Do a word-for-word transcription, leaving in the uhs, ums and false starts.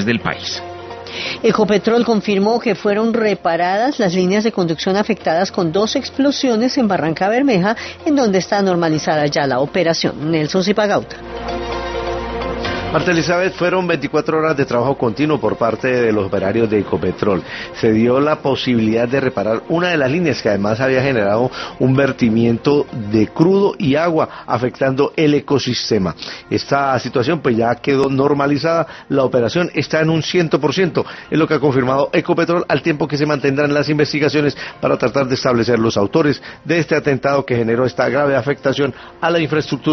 del país. Ecopetrol confirmó que fueron reparadas las líneas de conducción afectadas con dos explosiones en Barranca Bermeja, en donde está normalizada ya la operación. Nelson Zipagauta. Marta Elizabeth, fueron veinticuatro horas de trabajo continuo por parte de los operarios de Ecopetrol. Se dio la posibilidad de reparar una de las líneas que además había generado un vertimiento de crudo y agua afectando el ecosistema. Esta situación pues ya quedó normalizada, la operación está en un cien por ciento, es lo que ha confirmado Ecopetrol, al tiempo que se mantendrán las investigaciones para tratar de establecer los autores de este atentado que generó esta grave afectación a la infraestructura